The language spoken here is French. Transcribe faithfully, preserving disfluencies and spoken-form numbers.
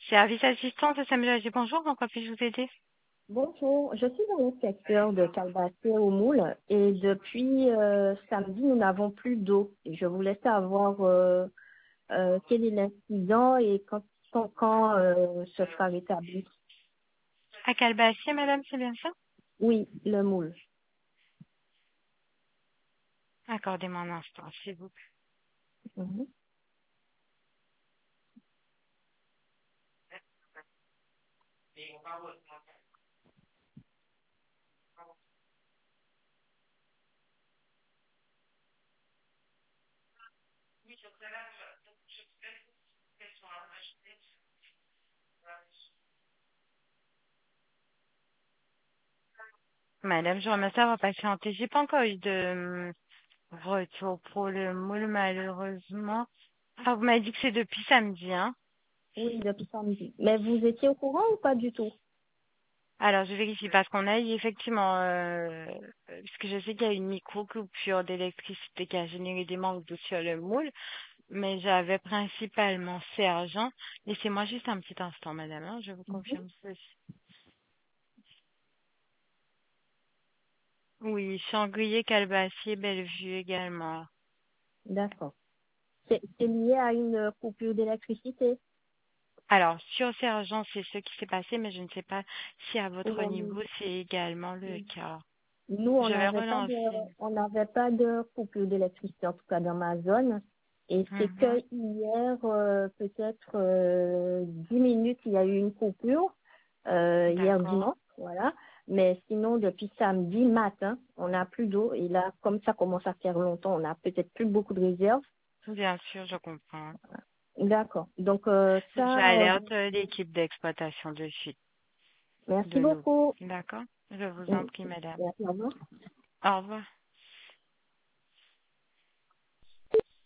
Service assistance de Samuel Agier, bonjour, en quoi puis-je vous aider? Bonjour, je suis dans le secteur de Calbassé au Moule et depuis euh, samedi, nous n'avons plus d'eau. Et je voulais savoir euh, euh, quel est l'incident et quand, quand, quand, euh, ce sera rétabli. À Calbassier, madame, c'est bien ça? Oui, le Moule. Accordez-moi un instant, s'il vous plaît. Mhm. Madame, je vous remercie d'avoir patienté. J'ai pas encore eu de euh, retour pour le moule, malheureusement. Ah, vous m'avez dit que c'est depuis samedi, hein? Oui, depuis samedi. Mais vous étiez au courant ou pas du tout? Alors, je vérifie parce qu'on a eu effectivement, euh, parce que je sais qu'il y a une micro-coupure d'électricité qui a généré des manques d'eau sur le moule, mais j'avais principalement Sergent. Laissez-moi juste un petit instant, madame, hein, je vous Mhm. confirme ceci. Oui, Sanglier, Calbassier, Bellevue également. D'accord. C'est c'est lié à une coupure d'électricité? Alors, sur Sergent, c'est ce qui s'est passé, mais je ne sais pas si à votre Oui. niveau, c'est également le cas. Nous, Je on vais n'avait pas de, relancer. on n'avait pas de coupure d'électricité, en tout cas dans ma zone. Et c'est que Mhm. hier, euh, peut-être euh, dix minutes, il y a eu une coupure, euh, hier D'accord. dimanche, voilà. Mais sinon, depuis samedi matin, on n'a plus d'eau. Et là, comme ça commence à faire longtemps, on n'a peut-être plus beaucoup de réserves. Bien sûr, je comprends. D'accord. Donc euh, ça, euh, J'alerte l'équipe d'exploitation de suite merci de l'eau. beaucoup. D'accord? Je vous en Mm. prie, madame. Merci, au revoir. Au revoir.